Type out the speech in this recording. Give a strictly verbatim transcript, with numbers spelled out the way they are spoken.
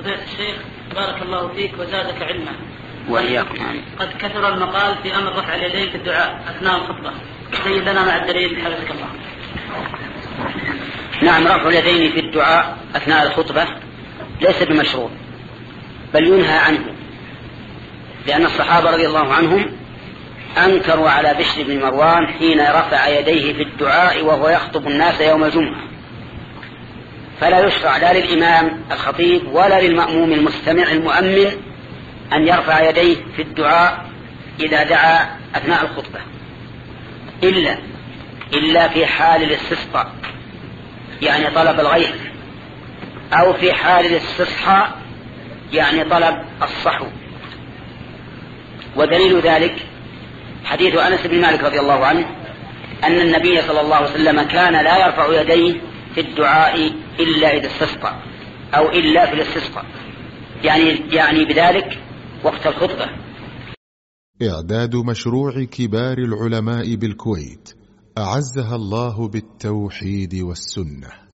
فضيلة الشيخ بارك الله فيك وزادك علما. وإياكم. قد كثر المقال في أمر رفع اليدين في الدعاء أثناء الخطبة، بين لنا مع الدليل حفظك الله. نعم، رفع اليدين في الدعاء أثناء الخطبة ليس بمشروع، بل ينهى عنه، لأن الصحابة رضي الله عنهم أنكروا على بشر بن مروان حين رفع يديه في الدعاء وهو يخطب الناس يوم الجمعة، فلا يشرع لا للإمام الخطيب ولا للمأموم المستمع المؤمن أن يرفع يديه في الدعاء إذا دعا أثناء الخطبة، إلا إلا في حال الاستسقاء، يعني طلب الغيث، أو في حال الاستصحاء، يعني طلب الصحو. ودليل ذلك حديث أنس بن مالك رضي الله عنه أن النبي صلى الله عليه وسلم كان لا يرفع يديه في الدعاء إلا إذا استسقى، أو إلا في الاستسقاء، يعني يعني بذلك وقت الخطبة. إعداد مشروع كبار العلماء بالكويت أعزها الله بالتوحيد والسنة.